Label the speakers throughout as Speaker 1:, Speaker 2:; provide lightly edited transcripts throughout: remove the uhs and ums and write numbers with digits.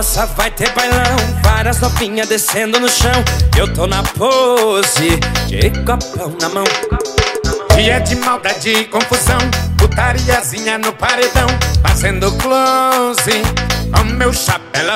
Speaker 1: roça vai ter bailão, várias novinhas descendo no chão. Eu tô na pose de copão na mão.
Speaker 2: Dia de maldade e confusão, putariazinha no paredão, fazendo close com meu chapelão.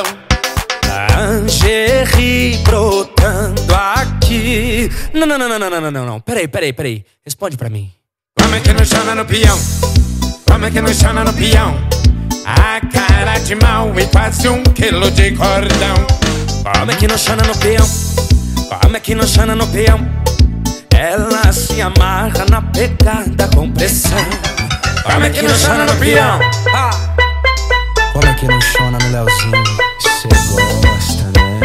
Speaker 1: Lingerie brotando aqui. Não. Peraí. Responde pra mim.
Speaker 2: Como é que não chama no peão? Como é que não chama no peão? A cara de mal e quase 1 quilo de cordão.
Speaker 1: Como é que não chama no peão? Como é que não chama no peão? Ela se amarra na pegada com pressão.
Speaker 2: Como é que não chama no peão?
Speaker 1: Como é que não chama no Leozinho? Cê gosta, né?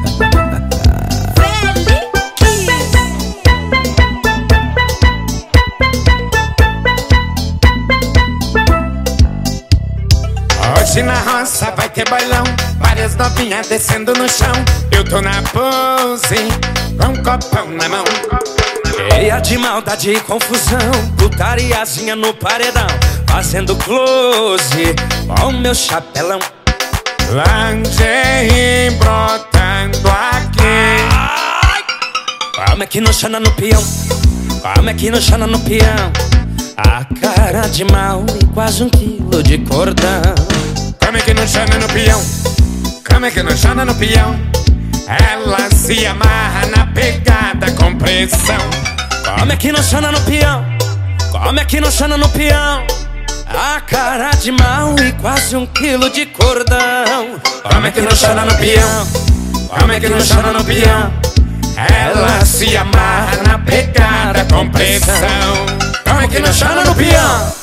Speaker 2: Hoje na roça vai ter bailão, várias novinhas descendo no chão. Eu tô na pose com um copão na mão.
Speaker 1: Cheia de maldade e confusão, putariazinha no paredão, fazendo close com meu chapelão.
Speaker 2: Lingerie brotando aqui.
Speaker 1: Como é que não chama no peão? Como é que não chama no peão? A cara de mal e quase 1 quilo de cordão.
Speaker 2: Como é que não chama no peão? Como é que não chama no peão? Ela se amarra na pegada com pressão.
Speaker 1: Como é que não chama no peão? Como é que não chama no peão? A cara de mal e quase 1 quilo de cordão.
Speaker 2: Como é que não chama no peão? Como é que não chama no peão? Ela se amarra na pegada com pressão. Como é que não chama no peão?